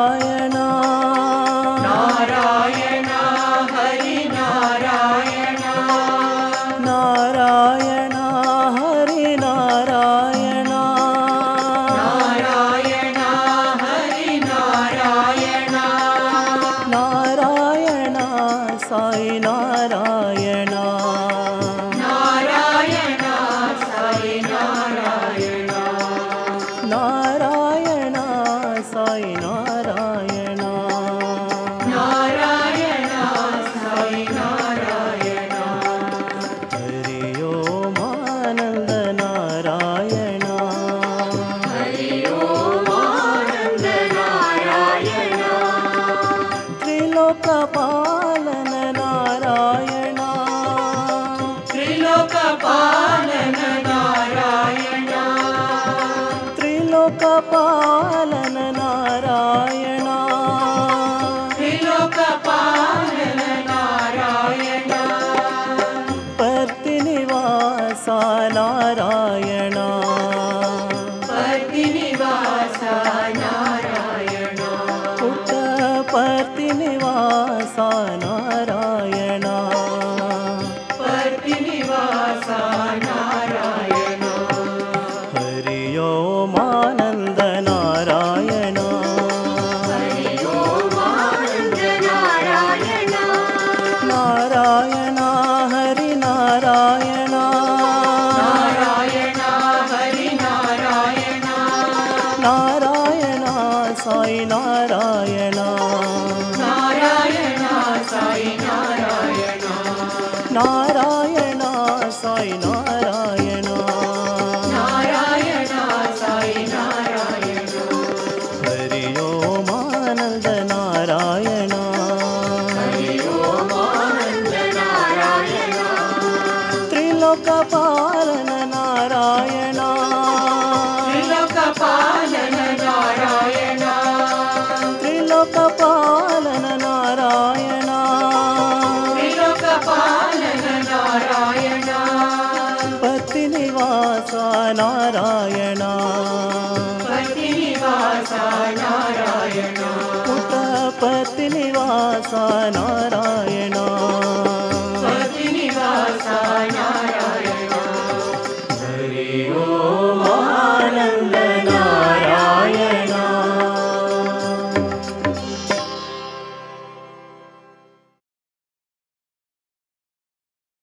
ನಾರಾಯಣ ನಾರಾಯಣ ಹರಿ ನಾರಾಯಣ ನಾರಾಯಣ ಹರಿ ನಾರಾಯಣ ನಾರಾಯಣ ಹರಿ ನಾರಾಯಣ ನಾರಾಯಣ ಸಾಯಿ ನಾರಾಯಣ ನಾರಾಯಣ ಸಾಯಿ ನಾರಾಯಣ ನಾರಾಯಣ ಸಾಯಿ ನಾರಾಯಣ ನಾರಾಯಣ ಸಾಯಿ ನಾರಾಯಣ ಹರಿ ಓಂ ಆನಂದ ನಾರಾಯಣ ಹರಿ ಓಂ ಆನಂದ ನಾರಾಯಣ ತ್ರಿಲೋಕ ಪಾಲನ ನಾರಾಯಣ ತ್ರಿಲೋಕ ಪಾಲನ ನಾರಾಯಣ ತ್ರಿಲೋಕ ಪಾಲನ ನಾರಾಯಣ ತ್ರಿಲೋಕ ಪಾಲನ ನಾರಾಯಣ ಪರ್ತಿ ನಿವಾಸ ನಾರಾಯಣ ಪತಿ ನಿವಾಸ ನಾರಾಯಣ ಪುಟ್ಟ ಪರ್ತಿ ನಿವಾಸ ನಾರಾಯಣ ಪತಿ ನಿವಾಸ ನಾರಾಯಣ ಹರಿ ಓಂ ಆನಂದ ನಾರಾಯಣ ಹರಿ ಓಂ ಆನಂದ ನಾರಾಯಣ ನಾರಾಯಣ ಹರಿ ನಾರಾಯಣ ನಾರಾಯಣ ಹರಿ ನಾರಾಯಣ ನಾರಾಯಣ ಸಾಯಿ ನಾರಾಯಣ ನಾರಾಯಣ ಸಾಯಿ ನಾರಾಯಣ ನಾರಾಯಣ ಸಾಯಿ ನಾರಾಯಣ ನಾರಾಯಣ ಸಾಯಿ ನಾರಾಯಣ ಹರಿ ಓಂ ಆನಂದ ನಾರಾಯಣ ಹರಿ ಓಂ ಆನಂದ ನಾರಾಯಣ ತ್ರಿಲೋಕ ಪಾಲನ ನಾರಾಯಣ ತ್ರಿಲೋಕ ಪಾಲನ ನಾರಾಯಣ ತ್ರಿಲೋಕ ಪಾಲನ ನಾರಾಯಣ ತ್ರಿಲೋಕ ಪಾಲನ ನಾರಾಯಣ ಪತಿ ನಿವಾಸ ನಾರಾಯಣ ಪತಿ ನಿವಾಸ ನಾರಾಯಣ ಪುಟ ಪತಿ ನಿವಾಸ ನಾರಾಯಣ